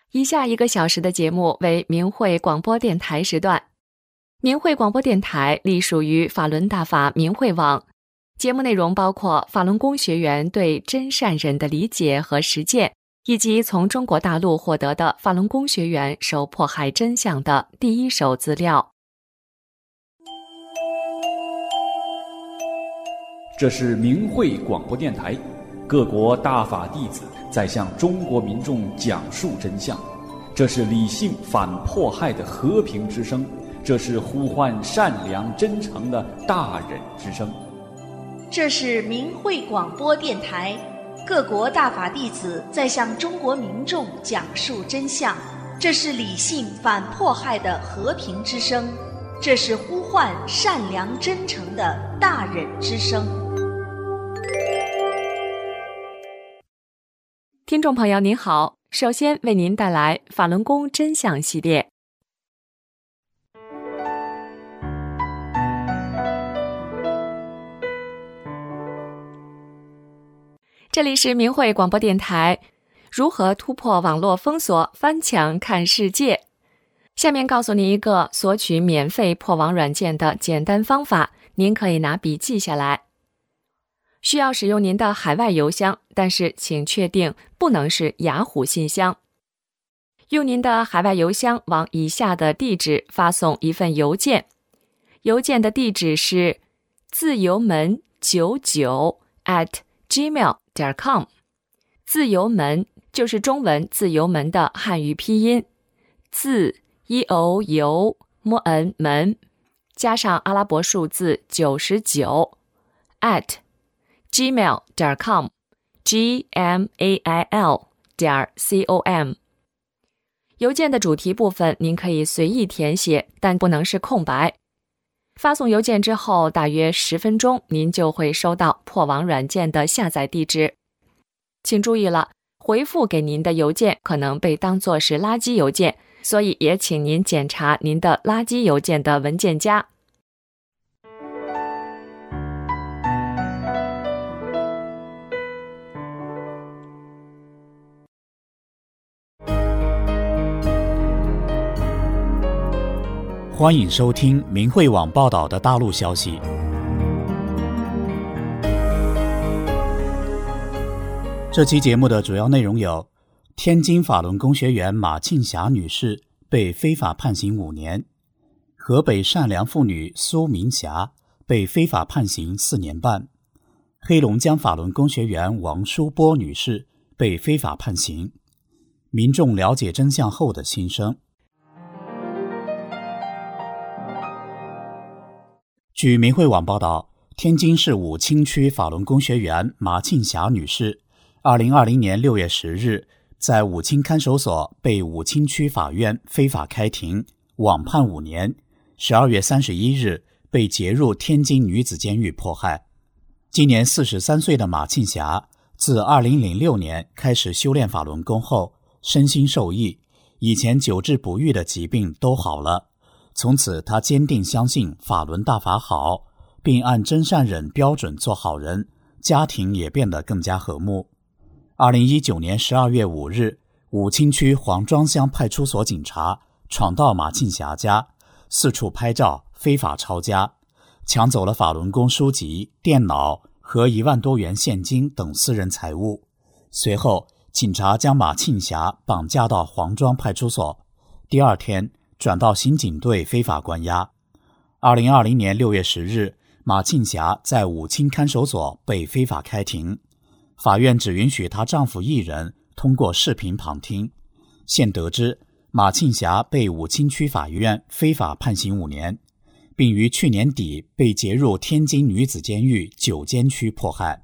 以下1个小时的节目为明慧广播电台时段。明慧广播电台隶属于法轮大法明慧网，节目内容包括法轮功学员对真善忍的理解和实践，以及从中国大陆获得的法轮功学员受迫害真相的第一手资料。 这是明慧广播电台，各国大法弟子在向中国民众讲述真相，这是理性反迫害的和平之声，这是呼唤善良真诚的大忍之声。 这是明慧广播电台，各国大法弟子在向中国民众讲述真相，这是理性反迫害的和平之声，这是呼唤善良真诚的大忍之声。 听众朋友您好，首先为您带来法轮功真相系列。这里是明慧广播电台，如何突破网络封锁，翻墙看世界。下面告诉您一个索取免费破网软件的简单方法，您可以拿笔记下来。需要使用您的海外邮箱，但是请确定不能是雅虎信箱。用您的海外邮箱往以下的地址发送一份邮件，邮件的地址是自由门99@gmail.com。 自由门就是中文自由门的汉语拼音，自由门加上阿拉伯数字99 @gmail.com gmail.com。 邮件的主题部分您可以随意填写，但不能是空白。发送邮件之后大约10分钟，您就会收到破网软件的下载地址。请注意了，回复给您的邮件可能被当作是垃圾邮件，所以也请您检查您的垃圾邮件的文件夹。 欢迎收听明慧网报道的大陆消息。这期节目的主要内容有：天津法轮功学员马庆霞女士被非法判刑5年，河北善良妇女苏明霞被非法判刑4年半，黑龙江法轮功学员王淑波女士被非法判刑，民众了解真相后的心声。据明慧网报道，天津市武清区法轮功学员马庆霞女士2020年6月10日在武清看守所被武清区法院非法开庭，网判5年，12月31日被劫入天津女子监狱迫害。今年43岁的马庆霞自2006年开始修炼法轮功后，身心受益，以前久治不愈的疾病都好了。从此他坚定相信法轮大法好，并按真善忍标准做好人，家庭也变得更加和睦。2019年12月5日，武清区黄庄乡派出所警察闯到马庆霞家，四处拍照，非法抄家，抢走了法轮功书籍、电脑和1万多元现金等私人财物。随后警察将马庆霞绑架到黄庄派出所，第二天转到刑警队非法关押。2020年6月10日，马庆霞在武清看守所被非法开庭，法院只允许她丈夫1人通过视频旁听。现得知，马庆霞被武清区法院非法判刑5年，并于去年底被劫入天津女子监狱9监区迫害。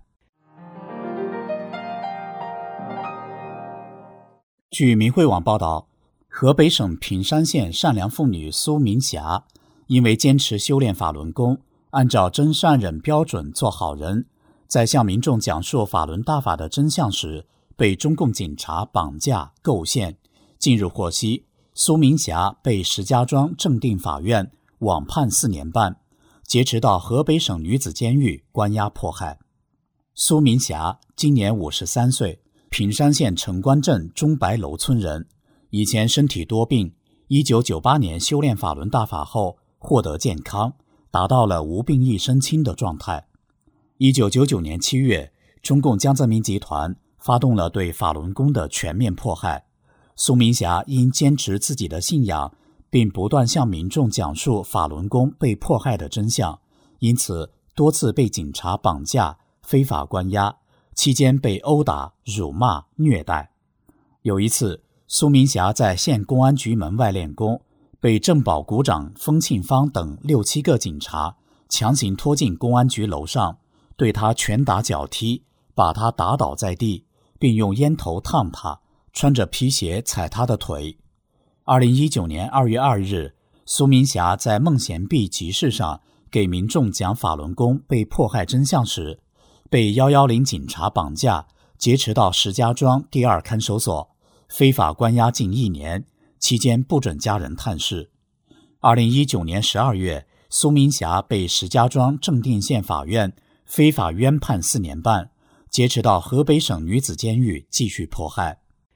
据明慧网报道，河北省平山县善良妇女苏明霞因为坚持修炼法轮功，按照真善忍标准做好人，在向民众讲述法轮大法的真相时，被中共警察绑架构陷。近日获悉，苏明霞被石家庄正定法院网判4年半，劫持到河北省女子监狱关押迫害。苏明霞今年53岁，平山县城关镇钟白楼村人， 以前身体多病，1998年修炼法轮大法后获得健康，达到了无病一身轻的状态。1999年7月，中共江泽民集团发动了对法轮功的全面迫害。苏明霞因坚持自己的信仰，并不断向民众讲述法轮功被迫害的真相，因此多次被警察绑架、非法关押，期间被殴打、辱骂、虐待。有一次，苏明霞在县公安局门外练功，被政保股长封庆芳等6、7个警察强行拖进公安局楼上，对他拳打脚踢，把他打倒在地，并用烟头烫他，穿着皮鞋踩他的腿。2019年2月2日，苏明霞在梦贤壁集市上给民众讲法轮功被迫害真相时，被110警察绑架，劫持到石家庄第2看守所，非法关押近1年，期间不准家人探视。2019年12月，苏明霞被石家庄正定县法院非法冤判4年半，劫持到河北省女子监狱继续迫害。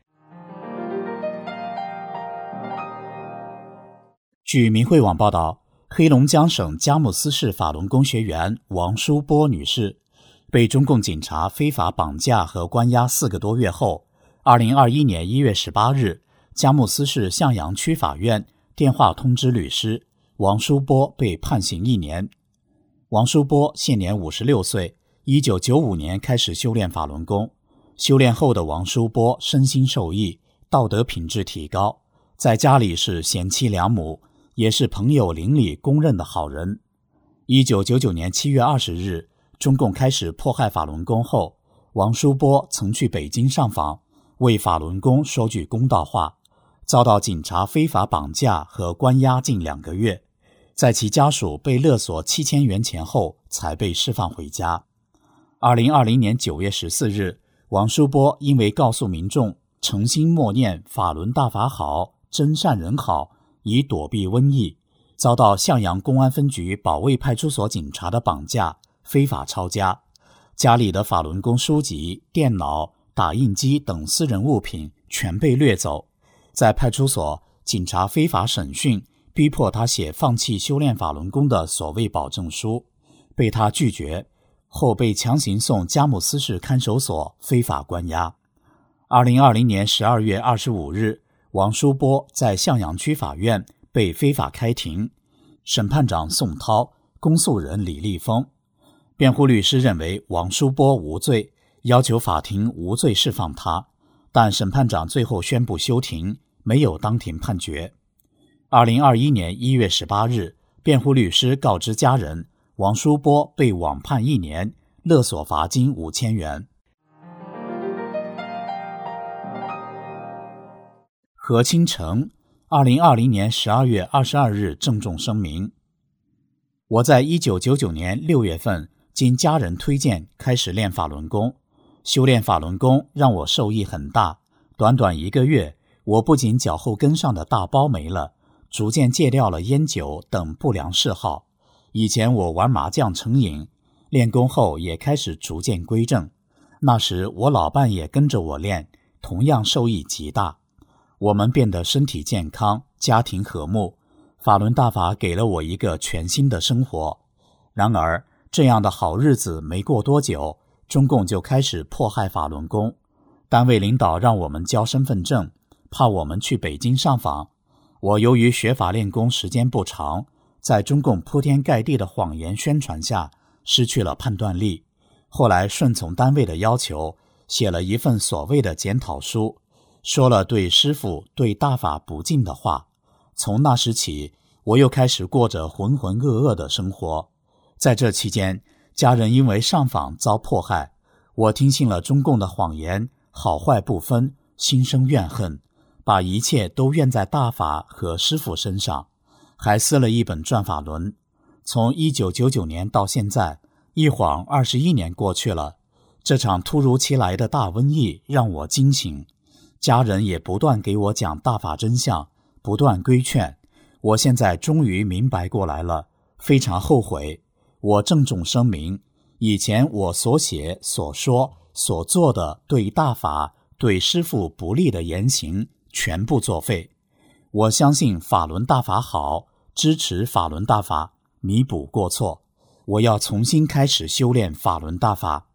据明慧网报道，黑龙江省佳木斯市法轮功学员王淑波女士被中共警察非法绑架和关押4个多月后，2021年1月18日，佳木斯市向阳区法院电话通知律师，王淑波被判刑1年。王淑波现年56岁，1995年开始修炼法轮功。修炼后的王淑波身心受益，道德品质提高，在家里是贤妻良母，也是朋友邻里公认的好人。1999年7月20日，中共开始迫害法轮功后，王淑波曾去北京上访，为法轮功说句公道话，遭到警察非法绑架和关押近2个月，在其家属被勒索7000元钱后才被释放回家。2020年9月14日，王淑波因为告诉民众诚心默念法轮大法好，真善人好，以躲避瘟疫，遭到向阳公安分局保卫派出所警察的绑架，非法抄家，家里的法轮功书籍、电脑、打印机等私人物品全被掠走。在派出所，警察非法审讯，逼迫他写放弃修炼法轮功的所谓保证书，被他拒绝，后被强行送佳木斯市看守所非法关押。2020年12月25日，王淑波在向阳区法院被非法开庭，审判长宋涛，公诉人李立峰。辩护律师认为王淑波无罪，要求法庭无罪释放他，但审判长最后宣布休庭，没有当庭判决。2021年1月18日，辩护律师告知家人，王淑波被网判1年，勒索罚金5000元。何清城2020年12月22日郑重声明：我在1999年6月份经家人推荐开始练法轮功，修炼法轮功让我受益很大。短短1个月，我不仅脚后跟上的大包没了，逐渐戒掉了烟酒等不良嗜好。以前我玩麻将成瘾，练功后也开始逐渐归正。那时我老伴也跟着我练，同样受益极大。我们变得身体健康，家庭和睦。法轮大法给了我一个全新的生活。然而，这样的好日子没过多久，中共就开始迫害法轮功。单位领导让我们交身份证，怕我们去北京上访。我由于学法练功时间不长，在中共铺天盖地的谎言宣传下，失去了判断力。后来顺从单位的要求，写了一份所谓的检讨书，说了对师父、对大法不敬的话。从那时起，我又开始过着浑浑噩噩的生活。在这期间，家人因为上访遭迫害，我听信了中共的谎言，好坏不分，心生怨恨，把一切都怨在大法和师父身上，还撕了一本转法轮。从1999年到现在，一晃21年过去了。这场突如其来的大瘟疫让我惊醒，家人也不断给我讲大法真相，不断规劝。我现在终于明白过来了，非常后悔。我郑重声明，以前我所写、所说、所做的对大法、对师父不利的言行， 全部作废。我相信法轮大法好，支持法轮大法，弥补过错。我要重新开始修炼法轮大法。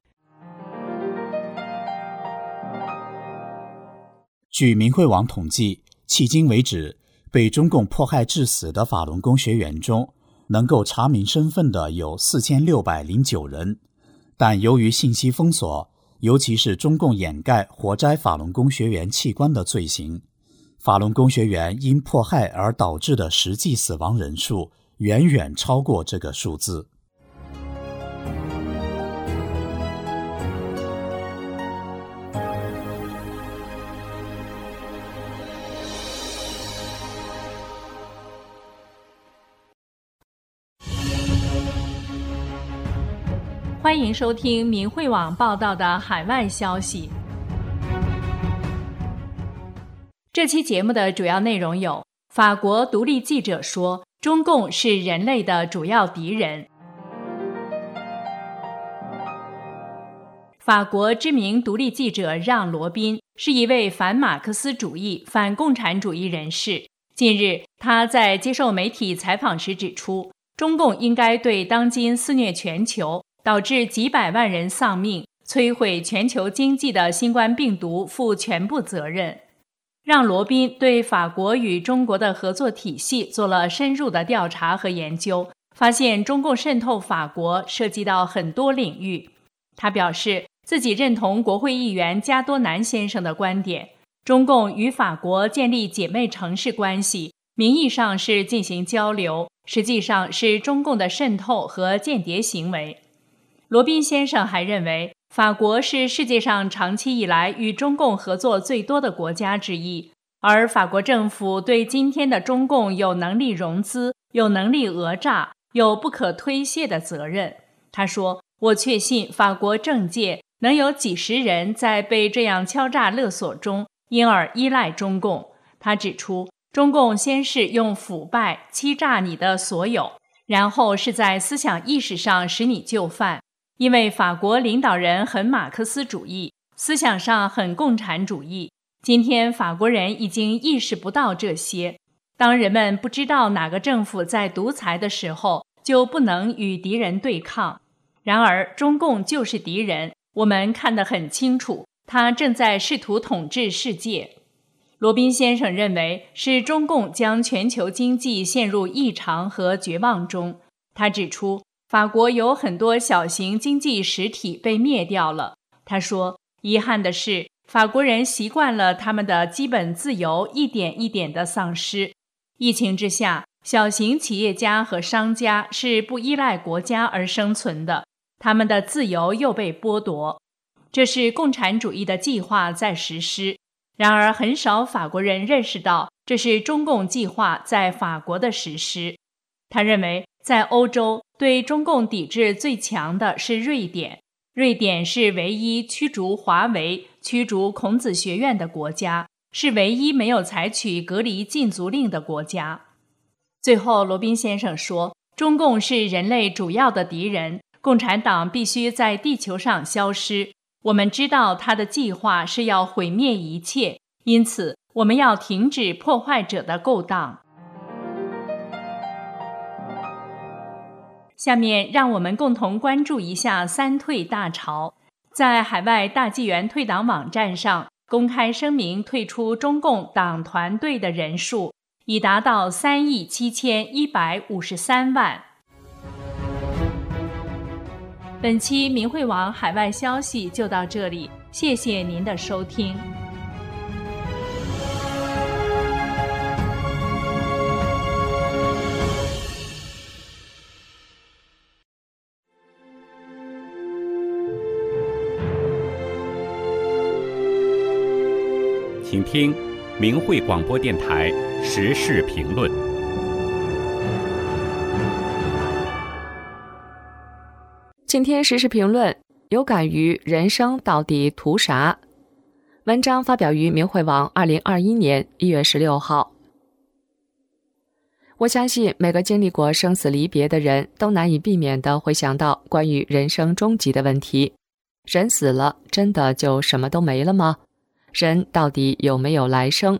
据明慧网统计，迄今为止，被中共迫害致死的法轮功学员中，能够查明身份的有4609人，但由于信息封锁，尤其是中共掩盖活摘法轮功学员器官的罪行，法轮功学员因迫害而导致的实际死亡人数远远超过这个数字。 欢迎收听明慧网报道的海外消息。这期节目的主要内容有：法国独立记者说，中共是人类的主要敌人；法国知名独立记者让·罗宾是一位反马克思主义、反共产主义人士。近日，他在接受媒体采访时指出，中共应该对当今肆虐全球，导致几百万人丧命、摧毁全球经济的新冠病毒负全部责任。让·罗宾对法国与中国的合作体系做了深入的调查和研究，发现中共渗透法国涉及到很多领域。他表示自己认同国会议员加多南先生的观点，中共与法国建立姐妹城市关系，名义上是进行交流，实际上是中共的渗透和间谍行为。罗宾先生还认为，法国是世界上长期以来与中共合作最多的国家之一，而法国政府对今天的中共有能力融资、有能力讹诈、有不可推卸的责任。他说，我确信法国政界能有几十人在被这样敲诈勒索中，因而依赖中共。他指出，中共先是用腐败欺诈你的所有，然后是在思想意识上使你就范。因为法国领导人很马克思主义，思想上很共产主义。今天法国人已经意识不到这些。当人们不知道哪个政府在独裁的时候，就不能与敌人对抗。然而中共就是敌人，我们看得很清楚，他正在试图统治世界。罗宾先生认为，是中共将全球经济陷入异常和绝望中。他指出，法国有很多小型经济实体被灭掉了。他说，遗憾的是，法国人习惯了他们的基本自由一点一点地丧失。疫情之下，小型企业家和商家是不依赖国家而生存的，他们的自由又被剥夺。这是共产主义的计划在实施。然而，很少法国人认识到，这是中共计划在法国的实施。他认为，在欧洲，对中共抵制最强的是瑞典。瑞典是唯一驱逐华为、驱逐孔子学院的国家，是唯一没有采取隔离禁足令的国家。最后，罗宾先生说，中共是人类主要的敌人，共产党必须在地球上消失。我们知道他的计划是要毁灭一切，因此我们要停止破坏者的勾当。下面让我们共同关注一下三退大潮。在海外大纪元退党网站上公开声明退出中共党团队的人数已达到37153万。本期明慧网海外消息就到这里，谢谢您的收听。 请听明慧广播电台时事评论。 今天时事评论有感于人生到底图啥？文章发表于明慧网2021年1月16号。我相信每个经历过生死离别的人都难以避免地会想到关于人生终极的问题。人死了，真的就什么都没了吗？人到底有没有来生？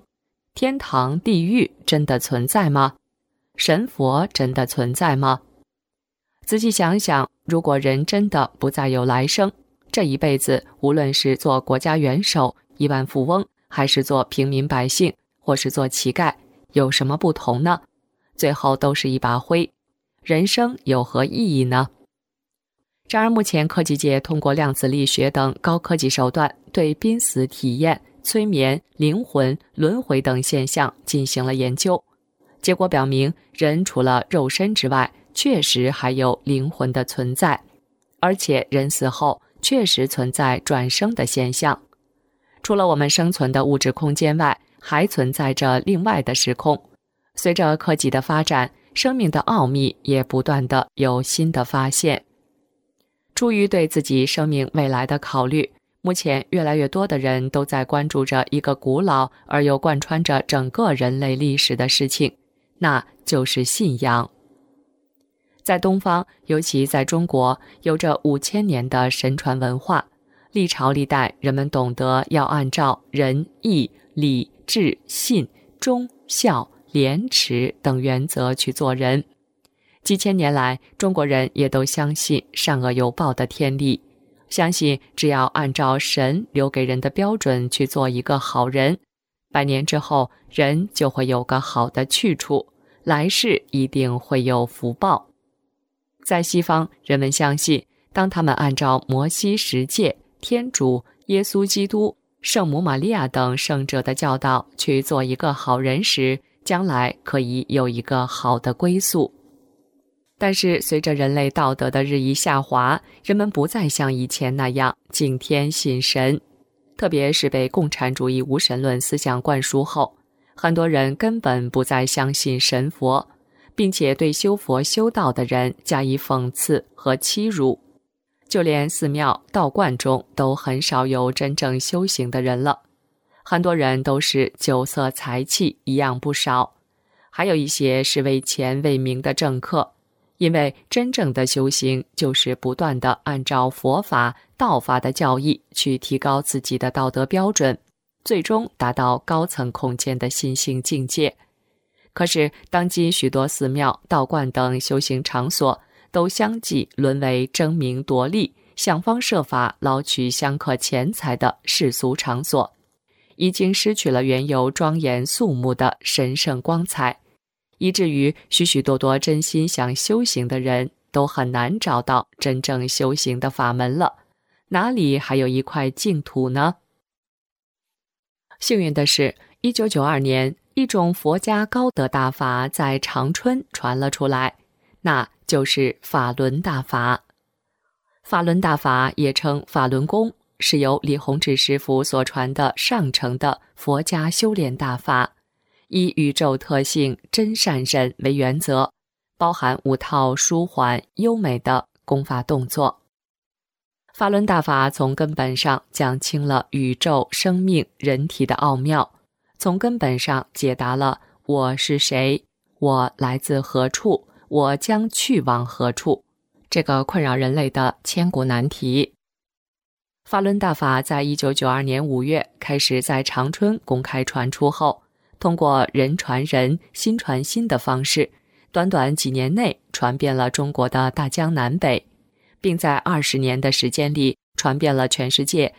天堂、地狱真的存在吗？神佛真的存在吗？仔细想想，如果人真的不再有来生，这一辈子无论是做国家元首、亿万富翁，还是做平民百姓，或是做乞丐，有什么不同呢？最后都是一把灰，人生有何意义呢？然而目前科技界通过量子力学等高科技手段，对濒死体验、催眠、灵魂、轮回等现象进行了研究，结果表明，人除了肉身之外，确实还有灵魂的存在，而且人死后确实存在转生的现象。除了我们生存的物质空间外，还存在着另外的时空。随着科技的发展，生命的奥秘也不断的有新的发现。出于对自己生命未来的考虑，目前越来越多的人都在关注着一个古老而又贯穿着整个人类历史的事情，那就是信仰。在东方，尤其在中国，有着5000年的神传文化，历朝历代人们懂得要按照仁义礼智信忠孝廉耻等原则去做人。几千年来，中国人也都相信善恶有报的天理，相信只要按照神留给人的标准去做一个好人，100年之后人就会有个好的去处，来世一定会有福报。在西方，人们相信当他们按照摩西十诫、天主、耶稣基督、圣母玛利亚等圣者的教导去做一个好人时，将来可以有一个好的归宿。但是随着人类道德的日益下滑，人们不再像以前那样敬天信神，特别是被共产主义无神论思想灌输后，很多人根本不再相信神佛，并且对修佛修道的人加以讽刺和欺辱。就连寺庙、道观中都很少有真正修行的人了，很多人都是酒色财气一样不少，还有一些是为钱为名的政客。因为真正的修行就是不断地按照佛法、道法的教义去提高自己的道德标准，最终达到高层空间的心性境界。可是当今许多寺庙、道观等修行场所都相继沦为争名夺利、想方设法捞取香客钱财的世俗场所，已经失去了原有庄严肃穆的神圣光彩，以至于许许多多真心想修行的人都很难找到真正修行的法门了，哪里还有一块净土呢？幸运的是，1992年，一种佛家高德大法在长春传了出来，那就是法轮大法。法轮大法也称法轮功，是由李洪志师父所传的上乘的佛家修炼大法，以宇宙特性真善忍为原则，包含5套舒缓优美的功法动作。法轮大法从根本上讲清了宇宙、生命、人体的奥妙，从根本上解答了我是谁，我来自何处，我将去往何处，这个困扰人类的千古难题。法轮大法在1992年5月开始在长春公开传出后，通过人传人、心传心的方式，短短几年内传遍了中国的大江南北，并在20年的时间里传遍了全世界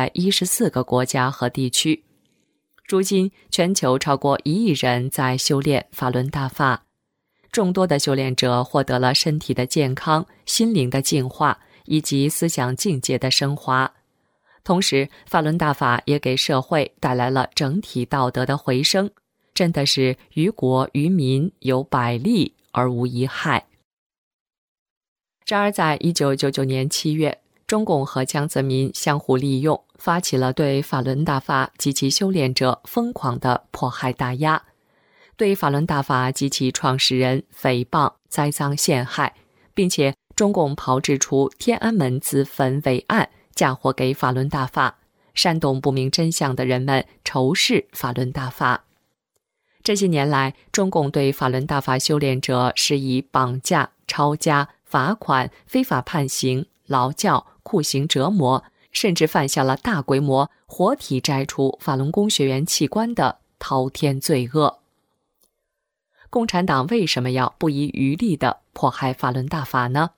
114个国家和地区。如今，全球超过1亿人在修炼法轮大法，众多的修炼者获得了身体的健康、心灵的净化以及思想境界的升华。同时，法轮大法也给社会带来了整体道德的回升，真的是于国于民有百利而无一害。然而在1999年7月，中共和江泽民相互利用，发起了对法轮大法及其修炼者疯狂的迫害打压，对法轮大法及其创始人诽谤、栽赃陷害，并且中共炮制出天安门自焚伪案，嫁祸给法轮大法，煽动不明真相的人们仇视法轮大法。这些年来，中共对法轮大法修炼者施以绑架、抄家、罚款、非法判刑、劳教、酷刑折磨，甚至犯下了大规模活体摘除法轮功学员器官的滔天罪恶。共产党为什么要不遗余力地迫害法轮大法呢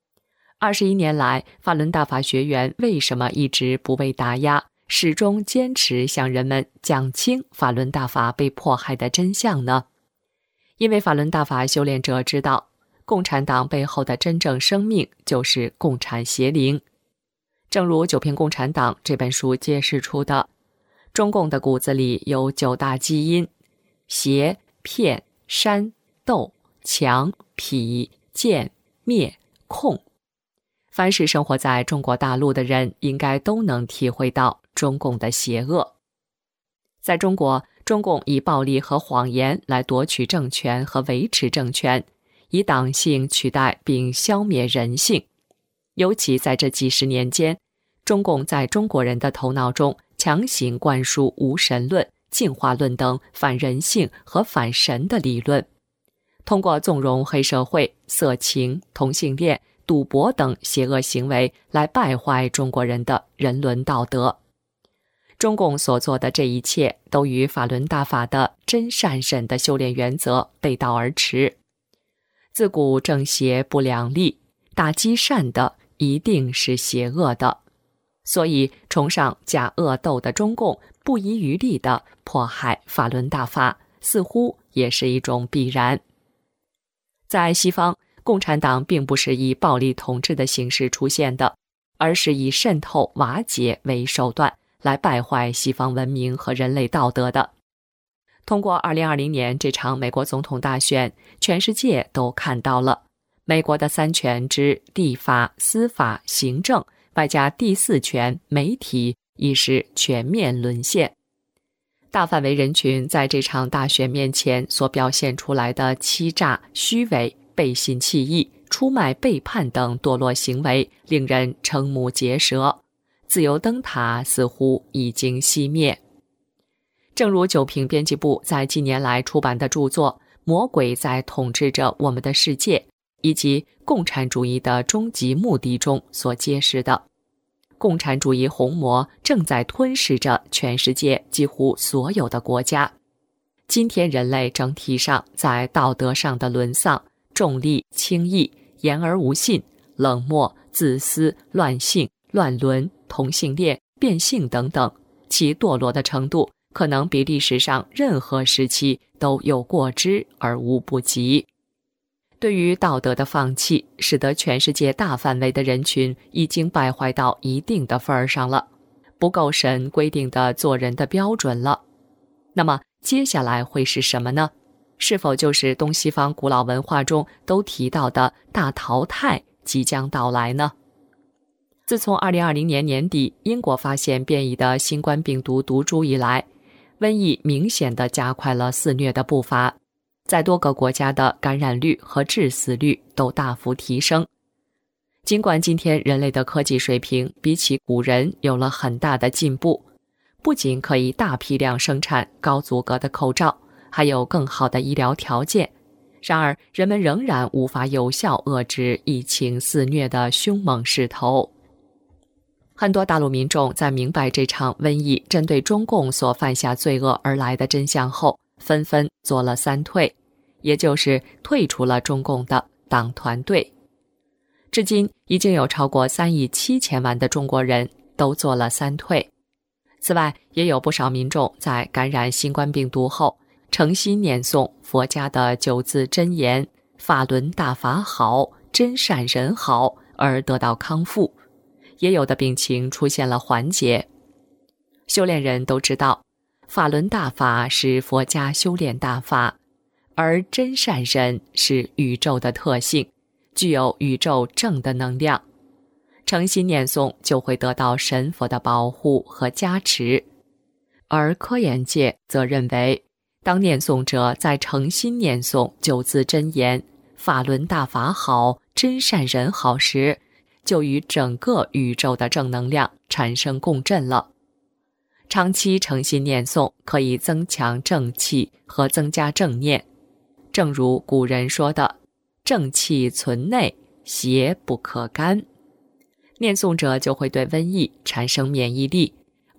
？21年来，法轮大法学员为什么一直不畏打压，始终坚持向人们讲清法轮大法被迫害的真相呢？因为法轮大法修炼者知道，共产党背后的真正生命就是共产邪灵。正如《九骗共产党》这本书揭示出的，中共的骨子里有9大基因：邪、骗、煽、斗、强、痞、贱、灭、控。凡是生活在中国大陆的人，应该都能体会到中共的邪恶。在中国，中共以暴力和谎言来夺取政权和维持政权，以党性取代并消灭人性。尤其在这几十年间，中共在中国人的头脑中强行灌输无神论、进化论等反人性和反神的理论，通过纵容黑社会、色情、同性恋、赌博等邪恶行为来败坏中国人的人伦道德。中共所做的这一切都与法轮大法的真善忍的修炼原则背道而驰。自古正邪不两立，打击善的一定是邪恶的，所以崇尚假恶斗的中共不遗余力地迫害法轮大法，似乎也是一种必然。在西方，共产党并不是以暴力统治的形式出现的，而是以渗透瓦解为手段来败坏西方文明和人类道德的。通过2020年这场美国总统大选，全世界都看到了美国的3权之立法、司法、行政，外加第4权媒体已是全面沦陷。大范围人群在这场大选面前所表现出来的欺诈、虚伪、背信弃义、出卖、背叛等堕落行为，令人瞠目结舌。自由灯塔似乎已经熄灭。正如九评编辑部在近年来出版的著作《魔鬼在统治着我们的世界》以及《共产主义的终极目的》中所揭示的，共产主义红魔正在吞噬着全世界几乎所有的国家。今天人类整体上在道德上的沦丧、重利轻义、言而无信、冷漠、自私、乱性、乱伦、同性恋、变性等等，其堕落的程度可能比历史上任何时期都有过之而无不及。对于道德的放弃，使得全世界大范围的人群已经败坏到一定的份儿上了，不够神规定的做人的标准了。那么接下来会是什么呢？是否就是东西方古老文化中都提到的大淘汰即将到来呢？自从2020年年底英国发现变异的新冠病毒毒株以来，瘟疫明显地加快了肆虐的步伐，在多个国家的感染率和致死率都大幅提升。尽管今天人类的科技水平比起古人有了很大的进步，不仅可以大批量生产高阻隔的口罩，还有更好的医疗条件，然而人们仍然无法有效遏制疫情肆虐的凶猛势头。很多大陆民众在明白这场瘟疫针对中共所犯下罪恶而来的真相后，纷纷做了3退，也就是退出了中共的党团队。至今已经有超过3亿7千万的中国人都做了3退。此外，也有不少民众在感染新冠病毒后，诚心念诵佛家的9字真言“法轮大法好，真善人好”而得到康复。也有的病情出现了缓解。修炼人都知道，法轮大法是佛家修炼大法，而真善忍是宇宙的特性，具有宇宙正的能量。诚心念诵就会得到神佛的保护和加持。而科研界则认为，当念诵者在诚心念诵9字真言“法轮大法好，真善人好”时，就与整个宇宙的正能量产生共振了。长期诚心念诵可以增强正气和增加正念，正如古人说的“正气存内，邪不可干”。念诵者就会对瘟疫产生免疫力，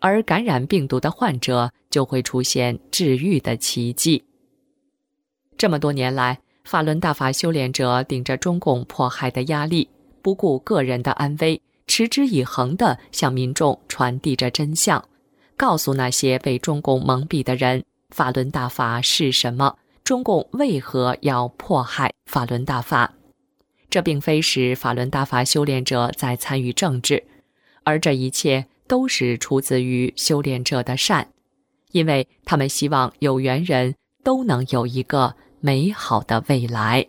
而感染病毒的患者就会出现治愈的奇迹。这么多年来，法轮大法修炼者顶着中共迫害的压力，不顾个人的安危，持之以恒地向民众传递着真相，告诉那些被中共蒙蔽的人，法轮大法是什么，中共为何要迫害法轮大法。这并非是法轮大法修炼者在参与政治，而这一切都是出自于修炼者的善，因为他们希望有缘人都能有一个美好的未来。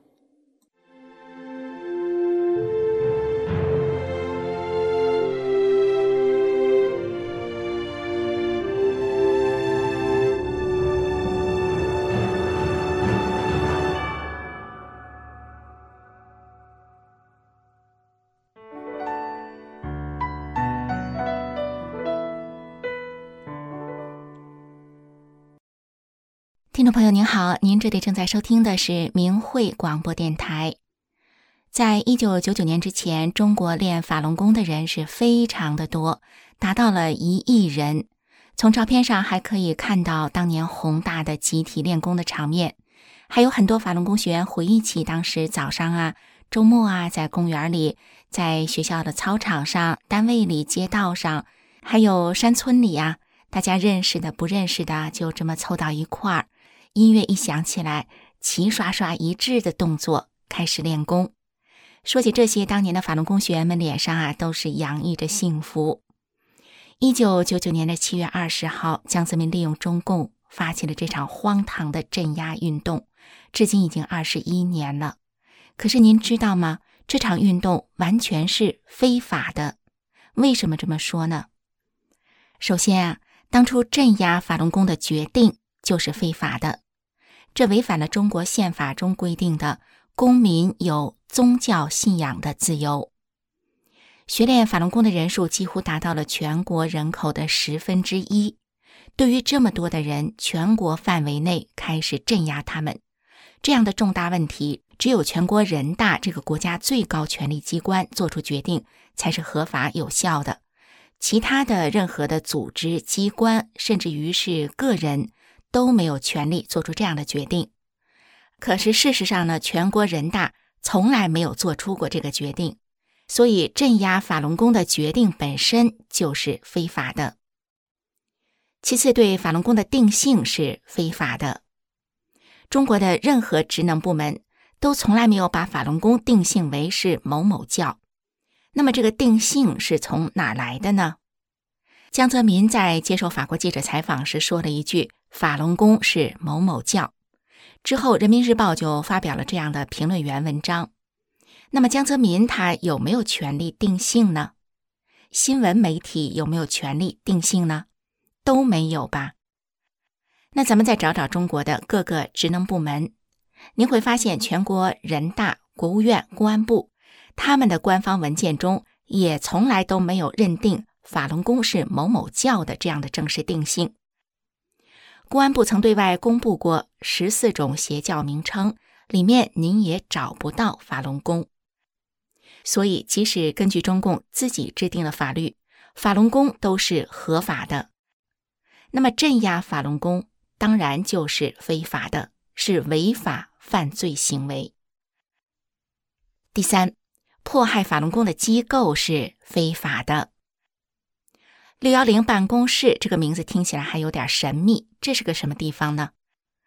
听众朋友您好，您这里正在收听的是明慧广播电台。在1999年之前，中国练法轮功的人是非常的多，达到了1亿人。从照片上还可以看到当年宏大的集体练功的场面，还有很多法轮功学员回忆起当时早上周末在公园里，在学校的操场上，单位里，街道上，还有山村里大家认识的不认识的就这么凑到一块儿，音乐一响起来，齐刷刷一致的动作开始练功。说起这些，当年的法轮功学员们脸上都是洋溢着幸福。1999年的7月20号，江泽民利用中共发起了这场荒唐的镇压运动，至今已经21年了。可是您知道吗？这场运动完全是非法的。为什么这么说呢？首先当初镇压法轮功的决定就是非法的，这违反了中国宪法中规定的公民有宗教信仰的自由。学练法轮功的人数几乎达到了全国人口的1/10。对于这么多的人，全国范围内开始镇压他们，这样的重大问题，只有全国人大这个国家最高权力机关做出决定才是合法有效的。其他的任何的组织、机关，甚至于是个人，都没有权利做出这样的决定。可是事实上呢，全国人大从来没有做出过这个决定，所以镇压法轮功的决定本身就是非法的。其次，对法轮功的定性是非法的。中国的任何职能部门都从来没有把法轮功定性为是某某教。那么这个定性是从哪来的呢？江泽民在接受法国记者采访时说了一句，法轮功是某某教。之后人民日报就发表了这样的评论员文章。那么江泽民他有没有权利定性呢？新闻媒体有没有权利定性呢？都没有吧。那咱们再找找中国的各个职能部门，您会发现全国人大、国务院、公安部他们的官方文件中也从来都没有认定法轮功是某某教的这样的正式定性。公安部曾对外公布过14种邪教名称，里面您也找不到法轮功。所以即使根据中共自己制定的法律，法轮功都是合法的。那么镇压法轮功当然就是非法的，是违法犯罪行为。第三，迫害法轮功的机构是非法的。610办公室这个名字听起来还有点神秘，这是个什么地方呢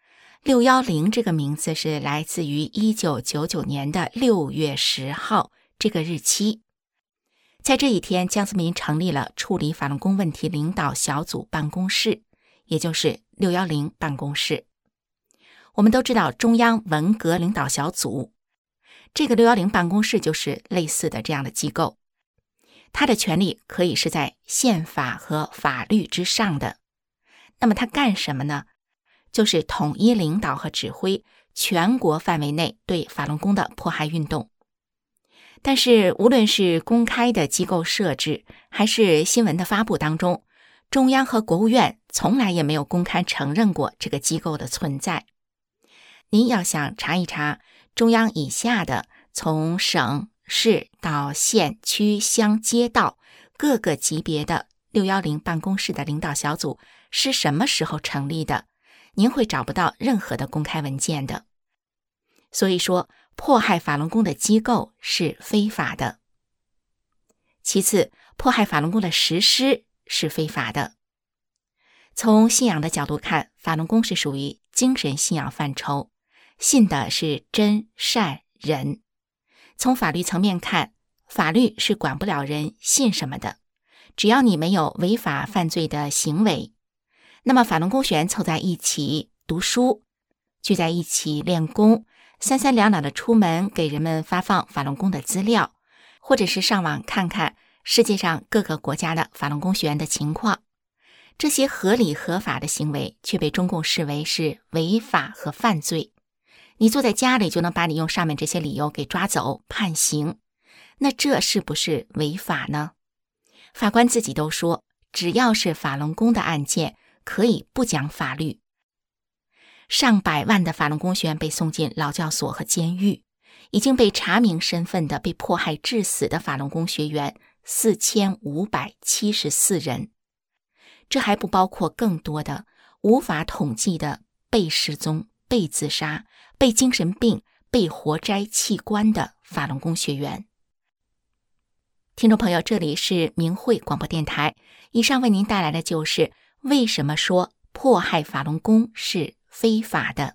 ？610这个名字是来自于1999年的6月10号这个日期。在这一天，江泽民成立了处理法轮功问题领导小组办公室，也就是610办公室。我们都知道中央文革领导小组，这个610办公室就是类似的这样的机构，它的权力可以是在宪法和法律之上的。那么它干什么呢？就是统一领导和指挥全国范围内对法轮功的迫害运动。但是无论是公开的机构设置，还是新闻的发布当中，中央和国务院从来也没有公开承认过这个机构的存在。您要想查一查中央以下的，从省、市到县、区、乡、街道各个级别的 610办公室的领导小组是什么时候成立的，您会找不到任何的公开文件的。所以说，迫害法轮功的机构是非法的。其次，迫害法轮功的实施是非法的。从信仰的角度看，法轮功是属于精神信仰范畴，信的是真善仁。从法律层面看，法律是管不了人信什么的，只要你没有违法犯罪的行为。那么法轮功学员凑在一起读书，聚在一起练功，三三两两的出门给人们发放法轮功的资料，或者是上网看看世界上各个国家的法轮功学员的情况，这些合理合法的行为却被中共视为是违法和犯罪。你坐在家里就能把你用上面这些理由给抓走判刑，那这是不是违法呢？法官自己都说，只要是法轮功的案件可以不讲法律。上百万的法轮功学员被送进劳教所和监狱，已经被查明身份的被迫害致死的法轮功学员4574人，这还不包括更多的无法统计的被失踪、被自杀、被精神病、被活摘器官的法轮功学员。听众朋友，这里是明慧广播电台，以上为您带来的就是为什么说迫害法轮功是非法的。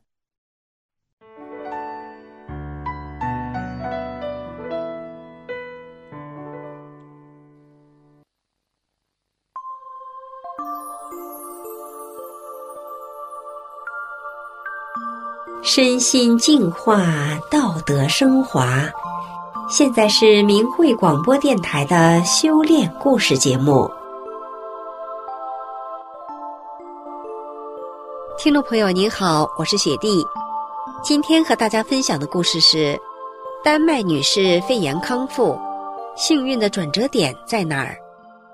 身心净化，道德升华。现在是明慧广播电台的修炼故事节目。听众朋友您好，我是雪莉。今天和大家分享的故事是丹麦女士肺炎康复，幸运的转折点在哪儿？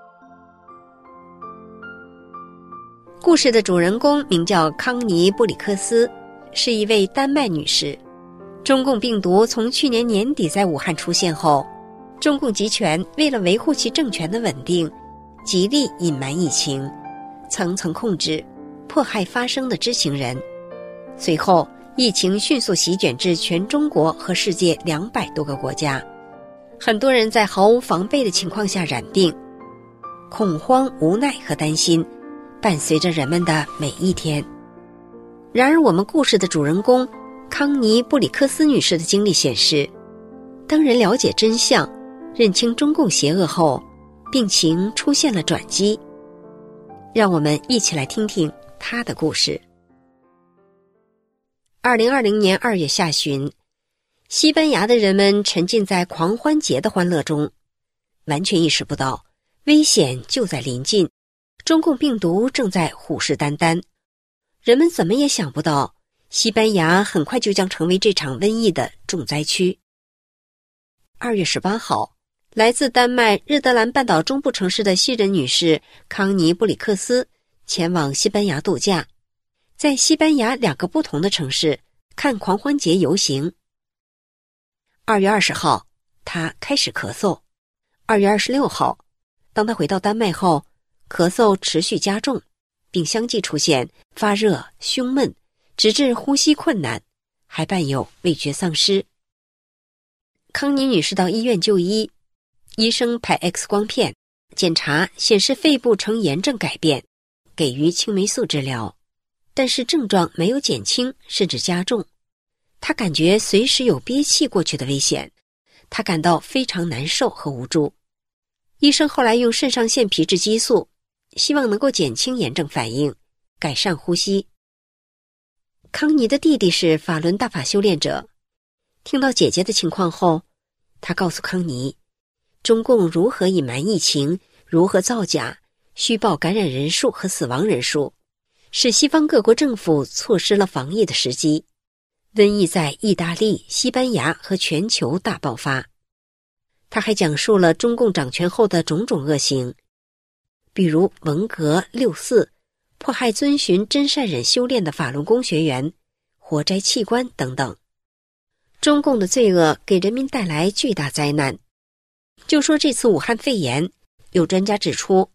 故事的主人公名叫康尼布里克斯，是一位丹麦女士。中共病毒从去年年底在武汉出现后，中共集权为了维护其政权的稳定，极力隐瞒疫情，层层控制，迫害发生的知情人。随后疫情迅速席卷至全中国和世界200多个国家，很多人在毫无防备的情况下染病，恐慌、无奈和担心伴随着人们的每一天。然而我们故事的主人公康尼布里克斯女士的经历显示，当人了解真相，认清中共邪恶后，病情出现了转机。让我们一起来听听她的故事。2020年2月下旬，西班牙的人们沉浸在狂欢节的欢乐中，完全意识不到危险就在临近，中共病毒正在虎视眈眈。人们怎么也想不到，西班牙很快就将成为这场瘟疫的重灾区。2月18号，来自丹麦日德兰半岛中部城市的西人女士康尼布里克斯前往西班牙度假，在西班牙2个不同的城市看狂欢节游行。2月20号，她开始咳嗽。2月26号，当她回到丹麦后，咳嗽持续加重，并相继出现发热、胸闷，直至呼吸困难，还伴有味觉丧失。康妮女士到医院就医，医生拍 X 光片，检查显示肺部呈炎症改变，给予青霉素治疗，但是症状没有减轻，甚至加重。她感觉随时有憋气过去的危险，她感到非常难受和无助。医生后来用肾上腺皮质激素，希望能够减轻炎症反应，改善呼吸。康妮的弟弟是法轮大法修炼者，听到姐姐的情况后，他告诉康妮，中共如何隐瞒疫情，如何造假，虚报感染人数和死亡人数，使西方各国政府错失了防疫的时机。瘟疫在意大利、西班牙和全球大爆发。他还讲述了中共掌权后的种种恶行，比如文革、六四、迫害遵循真善忍修炼的法轮功学员、活摘器官等等。中共的罪恶给人民带来巨大灾难。就说这次武汉肺炎，有专家指出，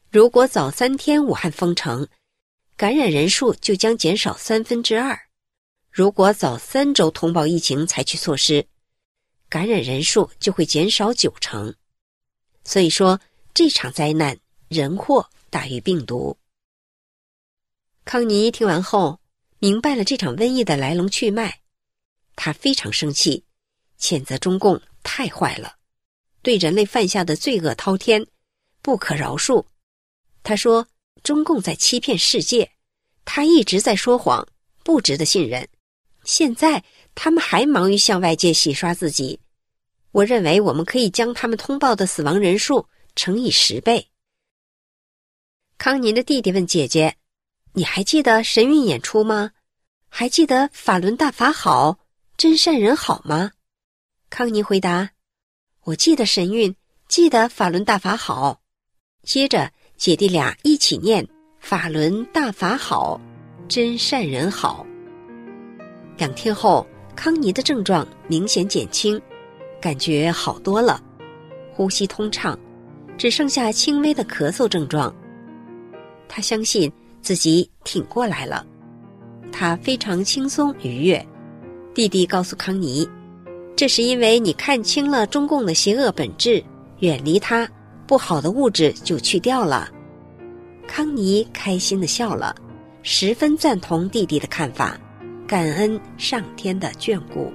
如果早3天武汉封城，感染人数就将减少2/3；如果早3周通报疫情采取措施，感染人数就会减少90%。所以说，这场灾难人祸大于病毒。康尼听完后，明白了这场瘟疫的来龙去脉，他非常生气，谴责中共太坏了，对人类犯下的罪恶滔天，不可饶恕。他说，中共在欺骗世界，他一直在说谎，不值得信任。现在他们还忙于向外界洗刷自己，我认为我们可以将他们通报的死亡人数乘以10倍。康尼的弟弟问姐姐，你还记得神韵演出吗？还记得法轮大法好，真善人好吗？康尼回答，我记得神韵，记得法轮大法好。接着姐弟俩一起念法轮大法好，真善人好。2天后，康尼的症状明显减轻，感觉好多了，呼吸通畅，只剩下轻微的咳嗽症状。他相信自己挺过来了，他非常轻松愉悦。弟弟告诉康尼，这是因为你看清了中共的邪恶本质，远离它，不好的物质就去掉了。康尼开心地笑了，十分赞同弟弟的看法，感恩上天的眷顾。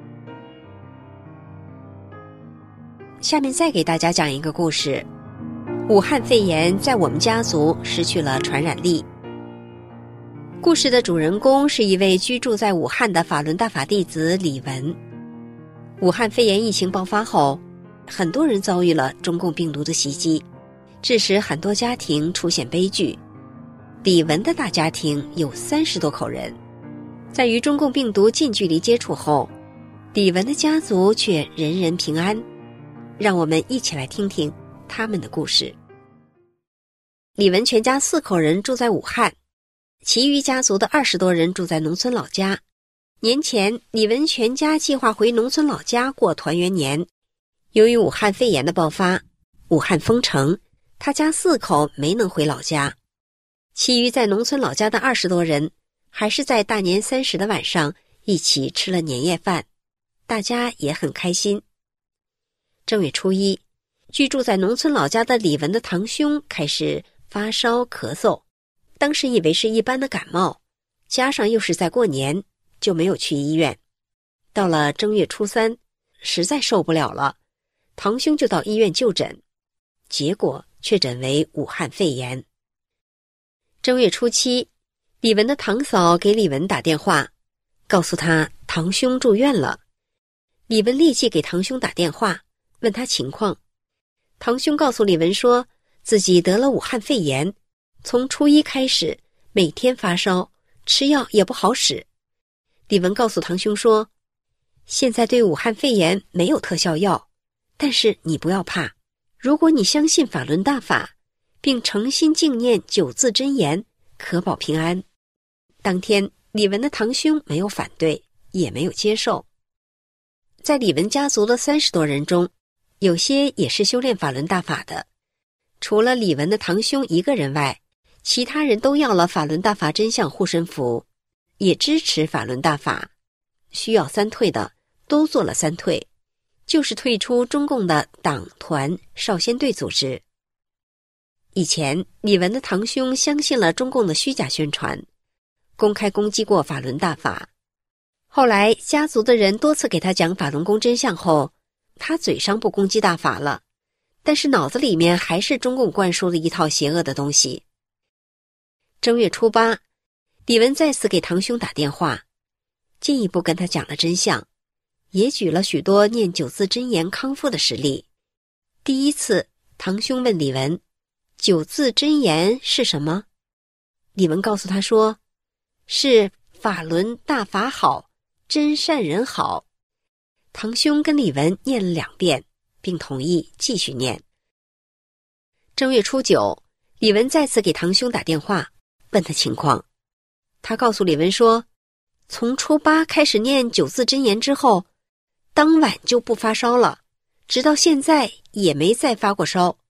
下面再给大家讲一个故事。武汉肺炎在我们家族失去了传染力。故事的主人公是一位居住在武汉的法轮大法弟子李文。武汉肺炎疫情爆发后，很多人遭遇了中共病毒的袭击，致使很多家庭出现悲剧。李文的大家庭有30多口人，在与中共病毒近距离接触后，李文的家族却人人平安。让我们一起来听听他们的故事。李文全家4口人住在武汉，其余家族的20多人住在农村老家。年前，李文全家计划回农村老家过团圆年。由于武汉肺炎的爆发，武汉封城，他家4口没能回老家。其余在农村老家的20多人，还是在大年30的晚上一起吃了年夜饭，大家也很开心。正月初1，居住在农村老家的李文的堂兄开始发烧咳嗽，当时以为是一般的感冒，加上又是在过年，就没有去医院。到了正月初3，实在受不了了，堂兄就到医院就诊，结果确诊为武汉肺炎。正月初7，李文的堂嫂给李文打电话，告诉他堂兄住院了。李文立即给堂兄打电话，问他情况。堂兄告诉李文说，自己得了武汉肺炎，从初1开始每天发烧，吃药也不好使。李文告诉堂兄说，现在对武汉肺炎没有特效药，但是你不要怕，如果你相信法轮大法，并诚心敬念9字真言，可保平安。当天，李文的堂兄没有反对，也没有接受。在李文家族的30多人中，有些也是修炼法轮大法的，除了李文的堂兄一个人外，其他人都要了法轮大法真相护身符，也支持法轮大法。需要3退的都做了3退，就是退出中共的党团少先队组织。以前李文的堂兄相信了中共的虚假宣传，公开攻击过法轮大法。后来家族的人多次给他讲法轮功真相后，他嘴上不攻击大法了，但是脑子里面还是中共灌输的一套邪恶的东西。正月初8，李文再次给堂兄打电话，进一步跟他讲了真相，也举了许多念9字真言康复的实例。第一次，堂兄问李文，9字真言是什么？李文告诉他说，是法轮大法好，真善人好。堂兄跟李文念了2遍，并同意继续念。正月初9，李文再次给堂兄打电话，问他情况。他告诉李文说，从初8开始念9字真言之后，当晚就不发烧了，直到现在也没再发过烧，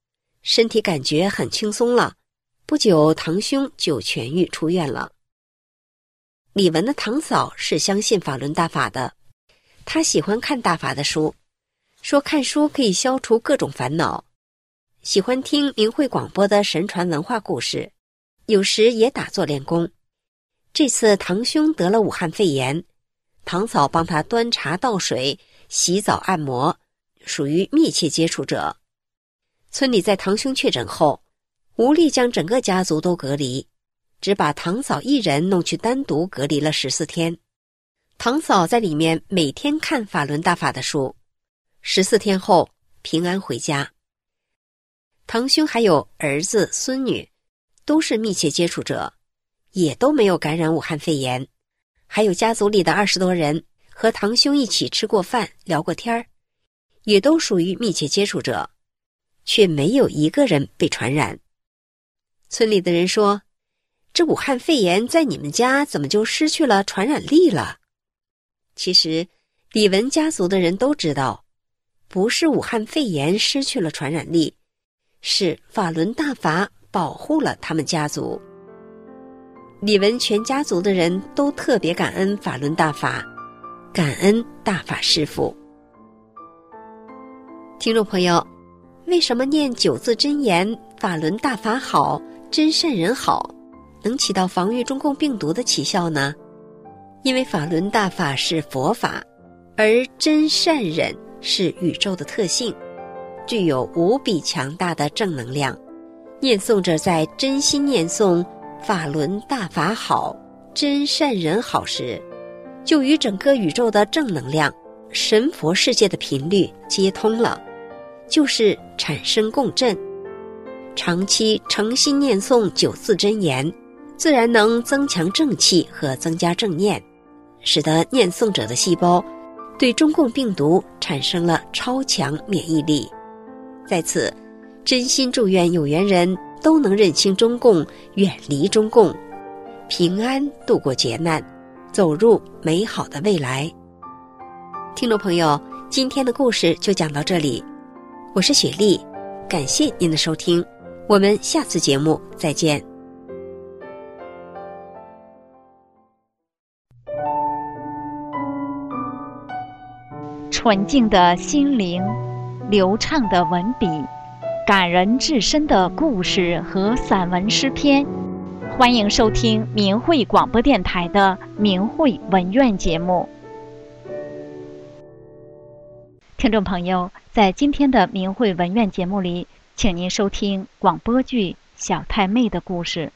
身体感觉很轻松了。不久，堂兄就痊愈出院了。李文的堂嫂是相信法轮大法的，她喜欢看大法的书，说看书可以消除各种烦恼，喜欢听明慧广播的神传文化故事，有时也打坐练功。这次堂兄得了武汉肺炎，堂嫂帮他端茶倒水、洗澡按摩，属于密切接触者。村里在堂兄确诊后，无力将整个家族都隔离，只把堂嫂一人弄去单独隔离了14天。堂嫂在里面每天看法轮大法的书，14天后平安回家。堂兄还有儿子孙女，都是密切接触者，也都没有感染武汉肺炎。还有家族里的20多人和堂兄一起吃过饭聊过天，也都属于密切接触者，却没有一个人被传染。村里的人说，这武汉肺炎在你们家怎么就失去了传染力了？其实李文家族的人都知道，不是武汉肺炎失去了传染力，是法轮大法保护了他们家族。李文全家族的人都特别感恩法轮大法，感恩大法师父。听众朋友，为什么念9字真言法轮大法好，真善人好，能起到防御中共病毒的奇效呢？因为法轮大法是佛法，而真善忍是宇宙的特性，具有无比强大的正能量。念诵者在真心念诵法轮大法好，真善人好时，就与整个宇宙的正能量、神佛世界的频率接通了，就是产生共振。长期诚心念诵9字真言，自然能增强正气和增加正念，使得念诵者的细胞对中共病毒产生了超强免疫力。在此，真心祝愿有缘人都能认清中共，远离中共，平安度过劫难，走入美好的未来。听众朋友，今天的故事就讲到这里，我是雪莉，感谢您的收听，我们下次节目再见。 纯净的心灵，流畅的文笔，感人至深的故事和散文诗篇，欢迎收听明慧广播电台的明慧文苑节目。听众朋友，在今天的明慧文苑节目里，请您收听广播剧《小太妹的故事》。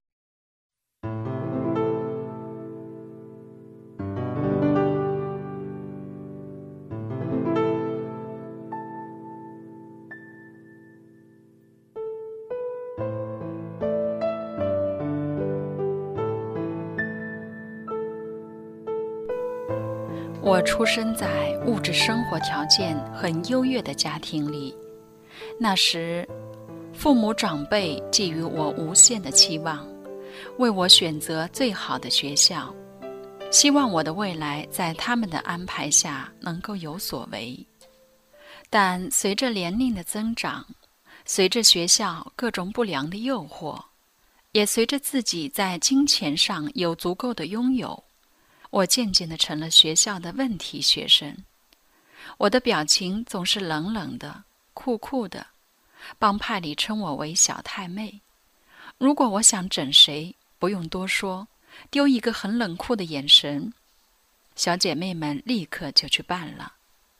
我出生在物质生活条件很优越的家庭里，那时父母长辈寄予我无限的期望，为我选择最好的学校，希望我的未来在他们的安排下能够有所为。但随着年龄的增长，随着学校各种不良的诱惑，也随着自己在金钱上有足够的拥有，我渐渐地成了学校的问题学生。我的表情总是冷冷的、酷酷的，帮派里称我为小太妹。如果我想整谁，不用多说，丢一个很冷酷的眼神，小姐妹们立刻就去办了。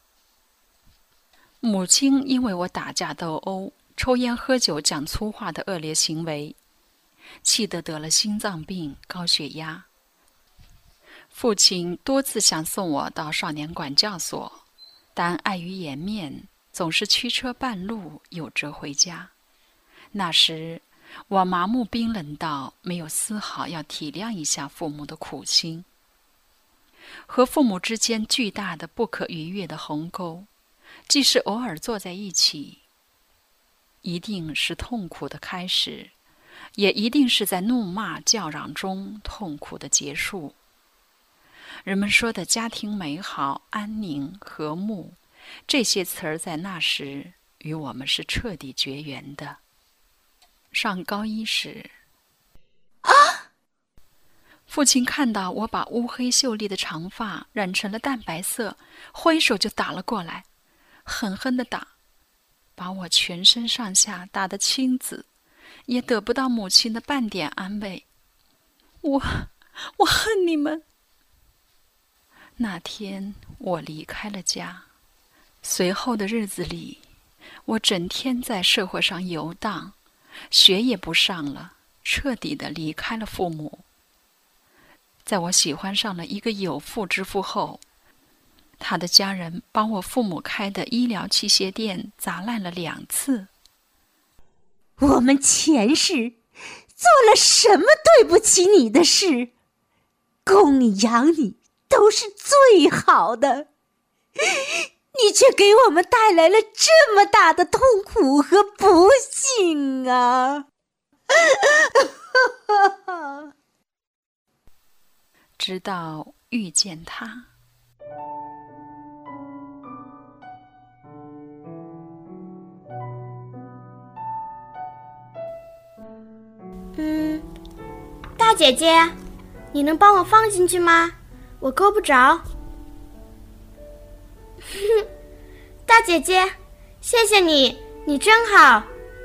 母亲因为我打架斗殴、抽烟喝酒、讲粗话的恶劣行为，气得得了心脏病、高血压。父亲多次想送我到少年管教所，但碍于颜面，总是驱车半路又折回家。那时我麻木冰冷到没有丝毫要体谅一下父母的苦心。和父母之间巨大的不可逾越的鸿沟，即使偶尔坐在一起，一定是痛苦的开始，也一定是在怒骂叫嚷中痛苦的结束。人们说的家庭美好、安宁、和睦，这些词儿在那时与我们是彻底绝缘的。上高一时，父亲看到我把乌黑秀丽的长发染成了淡白色，挥手就打了过来，狠狠地打，把我全身上下打得青紫，也得不到母亲的半点安慰。我恨你们。那天我离开了家，随后的日子里，我整天在社会上游荡，学也不上了，彻底的离开了父母。在我喜欢上了一个有妇之夫后，他的家人把我父母开的医疗器械店砸烂了2次。 我们前世做了什么对不起你的事？供你养你都是最好的，你却给我们带来了这么大的痛苦和不幸啊！ 直到遇见他。 大姐姐，你能帮我放进去吗？我够不着。大姐姐，谢谢你，你真好。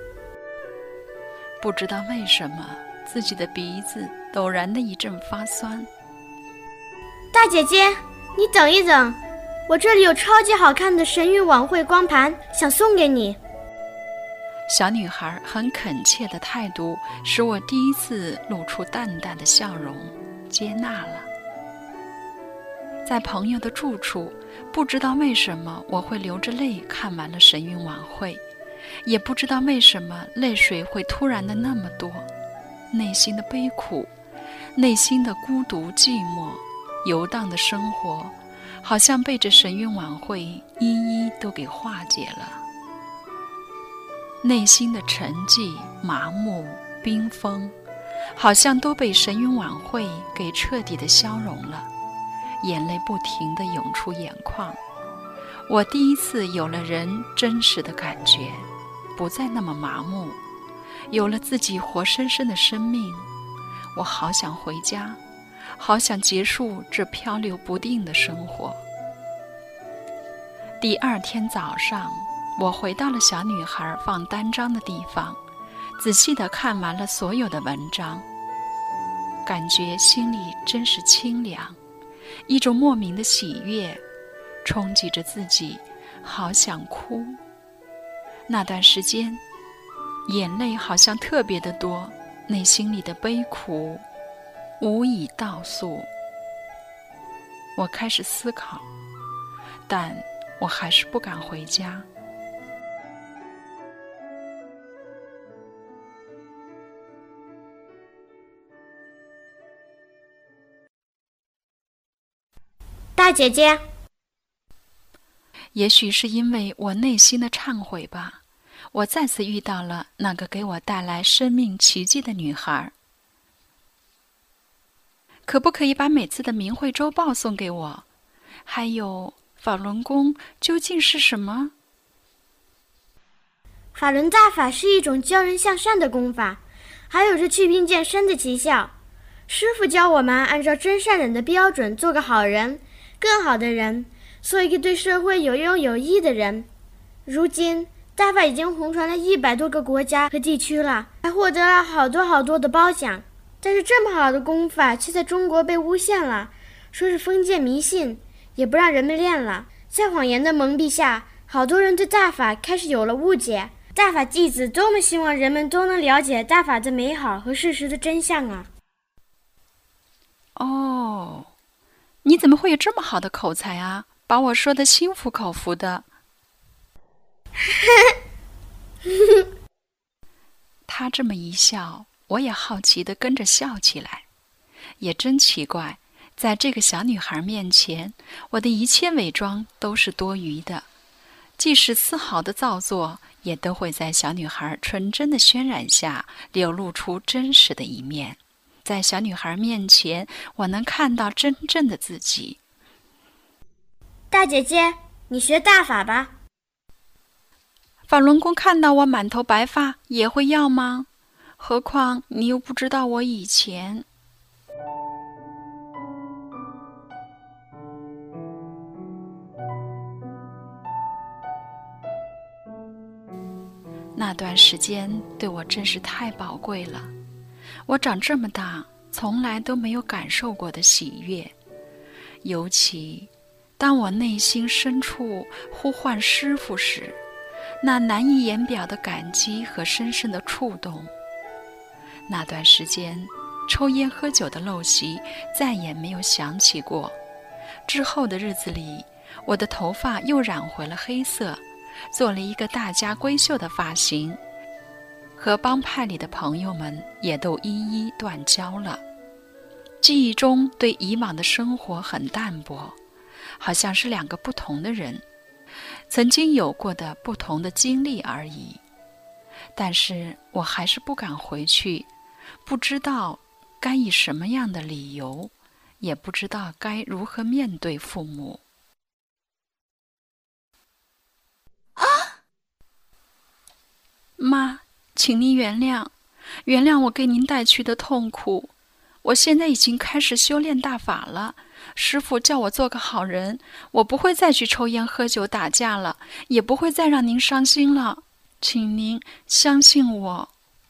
不知道为什么，自己的鼻子陡然的一阵发酸。 大姐姐，你等一等，我这里有超级好看的神韵晚会光盘，想送给你。 小女孩很恳切的态度，使我第一次露出淡淡的笑容，接纳了。在朋友的住处，不知道为什么我会流着泪看完了神韵晚会，也不知道为什么泪水会突然的那么多，内心的悲苦，内心的孤独寂寞，游荡的生活，好像被这神韵晚会一一都给化解了。内心的沉寂、麻木、冰封，好像都被神韵晚会给彻底的消融了，眼泪不停地涌出眼眶。我第一次有了人真实的感觉，不再那么麻木，有了自己活生生的生命。我好想回家，好想结束这漂流不定的生活。第2天早上，我回到了小女孩放单张的地方，仔细地看完了所有的文章，感觉心里真是清凉，一种莫名的喜悦冲击着自己，好想哭。那段时间，眼泪好像特别的多，内心里的悲苦无以道诉。我开始思考，但我还是不敢回家。 大姐姐， 也许是因为我内心的忏悔吧，我再次遇到了那个给我带来生命奇迹的女孩。可不可以把每次的明慧周报送给我？还有法轮功究竟是什么？ 法轮大法是一种教人向善的功法，还有着祛病健身的奇效。师父教我们按照真善忍的标准做个好人，更好的人，做一个对社会有用有益的人。如今大法已经红传了100多个国家和地区了，还获得了好多的褒奖。但是这么好的功法却在中国被诬陷了，说是封建迷信，也不让人们练了。在谎言的蒙蔽下，好多人对大法开始有了误解。大法弟子多么希望人们都能了解大法的美好和事实的真相啊！ 哦，你怎么会有这么好的口才啊？把我说得心服口服的。他这么一笑，我也好奇地跟着笑起来。也真奇怪，在这个小女孩面前，我的一切伪装都是多余的，即使丝毫的造作，也都会在小女孩纯真的渲染下流露出真实的一面。在小女孩面前，我能看到真正的自己。 大姐姐，你学大法吧。 法轮功看到我满头白发也会要吗？何况你又不知道我以前……那段时间对我真是太宝贵了，我长这么大从来都没有感受过的喜悦，尤其当我内心深处呼唤师父时，那难以言表的感激和深深的触动。那段时间抽烟喝酒的陋习再也没有想起过，之后的日子里，我的头发又染回了黑色，做了一个大家闺秀的发型，和帮派里的朋友们也都一一断交了。记忆中对以往的生活很淡薄，好像是两个不同的人，曾经有过的不同的经历而已。但是我还是不敢回去，不知道该以什么样的理由，也不知道该如何面对父母。妈，请您原谅我给您带去的痛苦。我现在已经开始修炼大法了，师父叫我做个好人，我不会再去抽烟喝酒打架了，也不会再让您伤心了，请您相信我。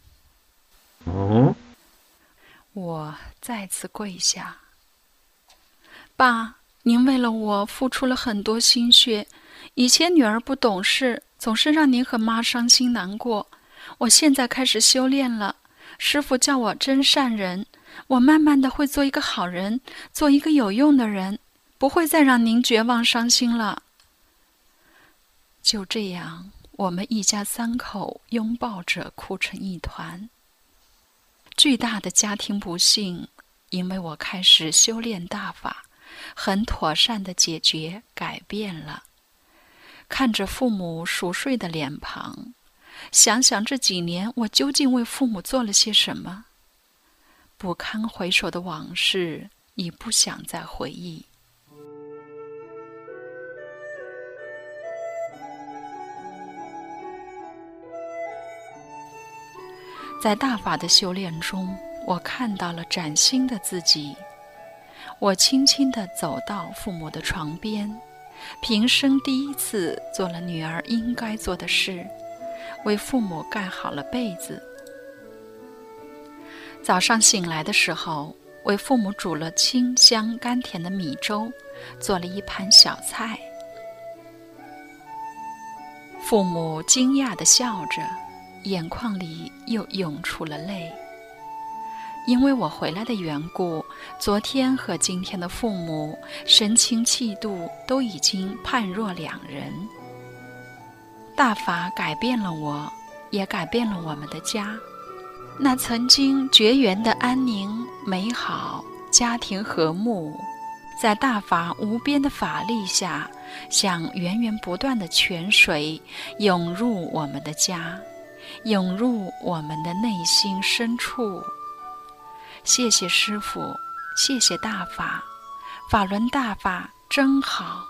我再次跪下。爸，您为了我付出了很多心血，以前女儿不懂事，总是让您和妈伤心难过。我现在开始修炼了，师父叫我真善人，我慢慢的会做一个好人，做一个有用的人，不会再让您绝望伤心了。就这样，我们一家三口拥抱着哭成一团。巨大的家庭不幸，因为我开始修炼大法，很妥善地解决改变了。看着父母熟睡的脸庞，想想这几年我究竟为父母做了些什么，不堪回首的往事已不想再回忆。在大法的修炼中，我看到了崭新的自己。我轻轻地走到父母的床边，平生第一次做了女儿应该做的事，为父母盖好了被子。早上醒来的时候，为父母煮了清香甘甜的米粥，做了一盘小菜。父母惊讶地笑着，眼眶里又涌出了泪。因为我回来的缘故，昨天和今天的父母神情气度都已经判若两人。大法改变了我，也改变了我们的家。那曾经绝缘的安宁美好，家庭和睦，在大法无边的法力下，像源源不断的泉水涌入我们的家，涌入我们的内心深处。谢谢师父，谢谢大法，法轮大法真好。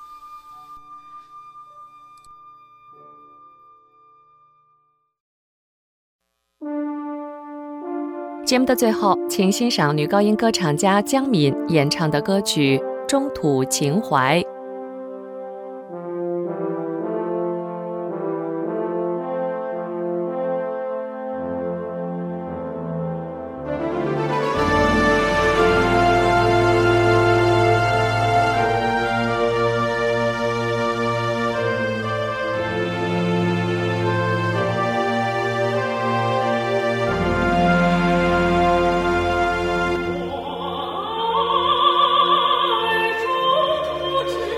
节目的最后，请欣赏女高音歌唱家江敏演唱的歌曲《中土情怀》。 中土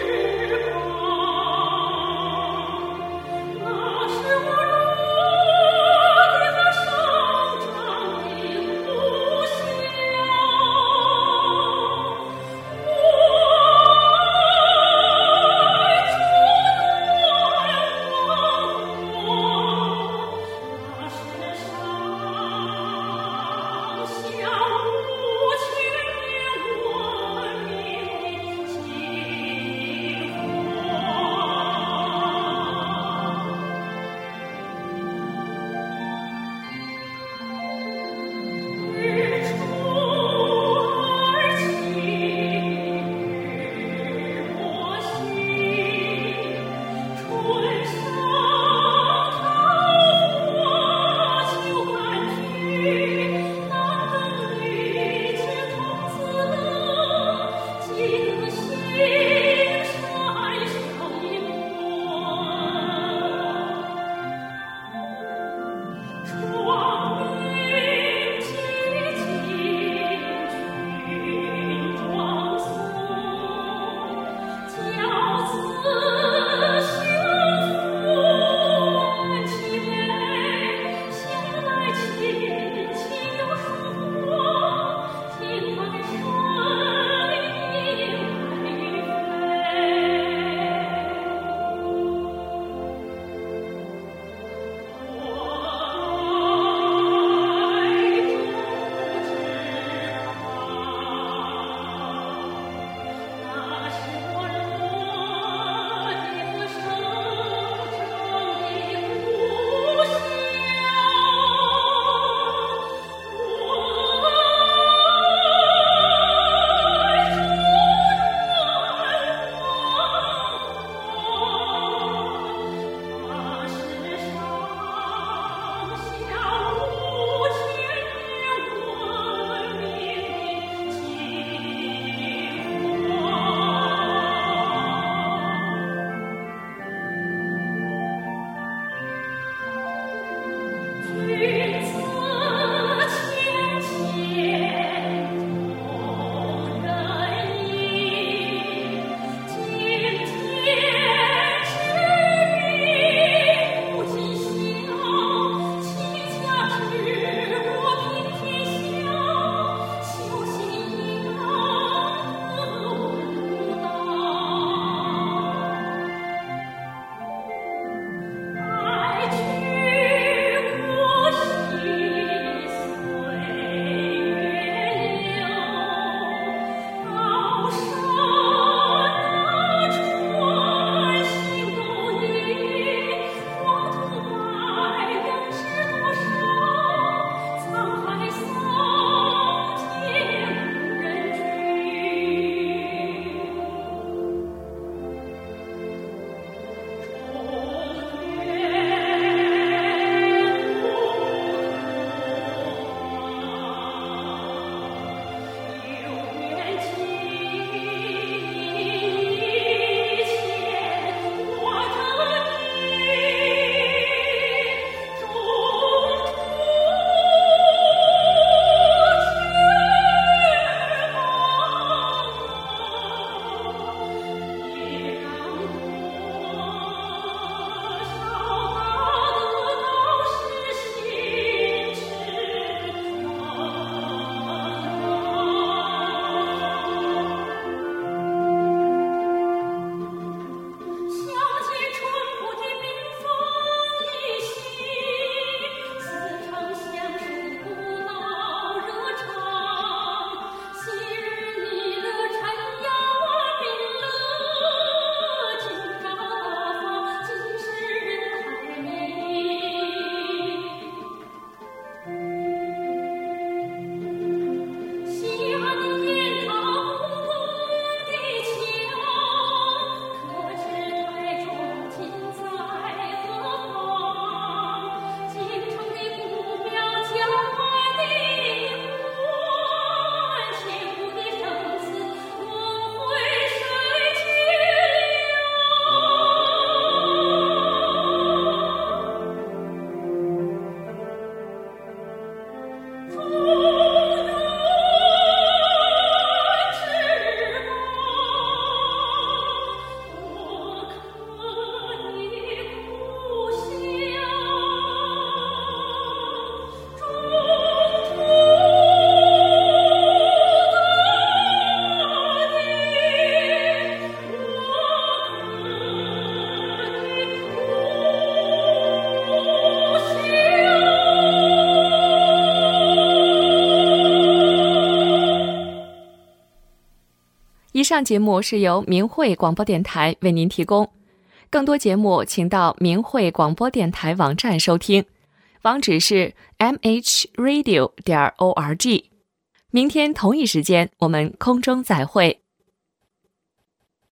以上节目是由明慧广播电台为您提供，更多节目请到明慧广播电台网站收听，网址是 mhradio.org。明天同一时间我们空中再会。